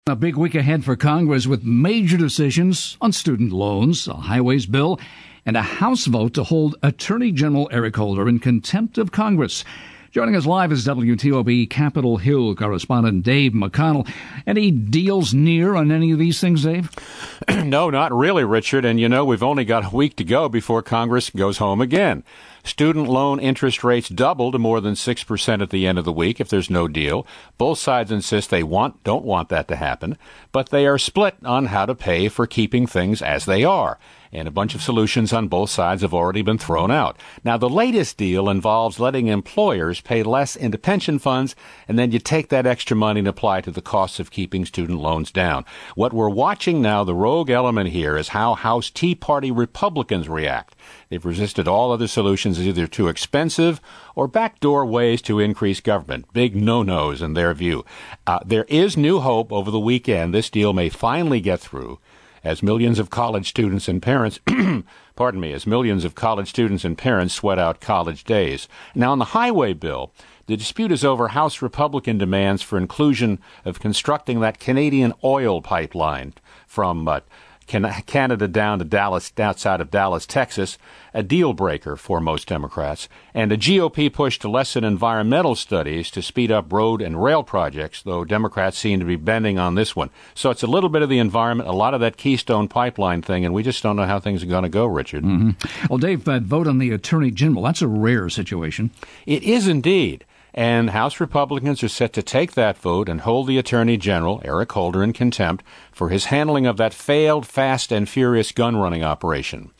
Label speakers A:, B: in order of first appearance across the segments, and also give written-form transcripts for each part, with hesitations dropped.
A: A big week ahead for Congress with major decisions on student loans, a highways bill, and a House vote to hold Attorney General Eric Holder in contempt of Congress. Joining us live is WTOP Capitol Hill correspondent Dave McConnell. Any deals near on any of these things, Dave?
B: No, not really, Richard. And we've only got a week to go before Congress goes home again. Student loan interest rates double to more than 6% at the end of the week if there's no deal. Both sides insist they don't want that to happen, but they are split on how to pay for keeping things as they are. And a bunch of solutions on both sides have already been thrown out. Now, the latest deal involves letting employers pay less into pension funds, and then you take that extra money and apply it to the costs of keeping student loans down. What we're watching now, the rogue element here, is how House Tea Party Republicans react. They've resisted all other solutions as either too expensive or backdoor ways to increase government. Big no-nos in their view. There is new hope over the weekend. This deal may finally get through as millions of college students and parents, as millions of college students and parents sweat out college days. Now, on the highway bill, the dispute is over House Republican demands for inclusion of constructing that Canadian oil pipeline from Canada down to Dallas, outside of Dallas, Texas, a deal breaker for most Democrats, and a GOP push to lessen environmental studies to speed up road and rail projects, though Democrats seem to be bending on this one. So it's a little bit of the environment, a lot of that Keystone Pipeline thing, and we just don't know how things are going to go, Richard.
A: Mm-hmm. Well, Dave, that vote on the Attorney General, that's a rare situation.
B: It is indeed. And House Republicans are set to take that vote and hold the Attorney General, Eric Holder, in contempt for his handling of that failed Fast and Furious gun-running operation.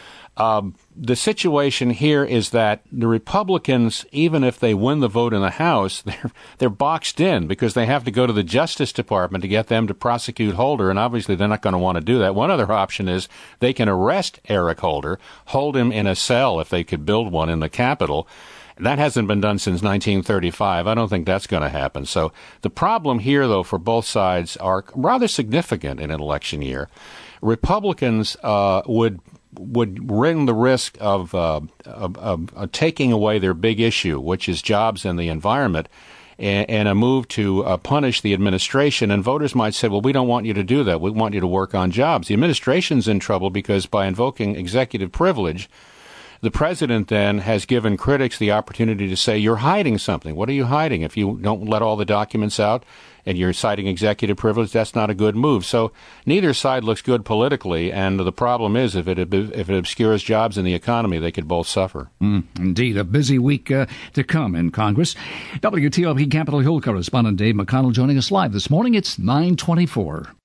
B: The situation here is that the Republicans, even if they win the vote in the House, they're boxed in because they have to go to the Justice Department to get them to prosecute Holder, and obviously they're not going to want to do that. One other option is they can arrest Eric Holder, hold him in a cell if they could build one in the Capitol. That hasn't been done since 1935. I don't think that's going to happen. So the problem here, though, for both sides are rather significant in an election year. Republicans would run the risk of taking away their big issue, which is jobs and the environment, and a move to punish the administration. And voters might say, well, we don't want you to do that. We want you to work on jobs. The administration's in trouble because by invoking executive privilege, the president then has given critics the opportunity to say, you're hiding something. What are you hiding? If you don't let all the documents out and you're citing executive privilege, that's not a good move. So neither side looks good politically, and the problem is if it obscures jobs in the economy, they could both suffer.
A: Indeed, a busy week to come in Congress. WTOP Capitol Hill correspondent Dave McConnell joining us live this morning. It's 9:24.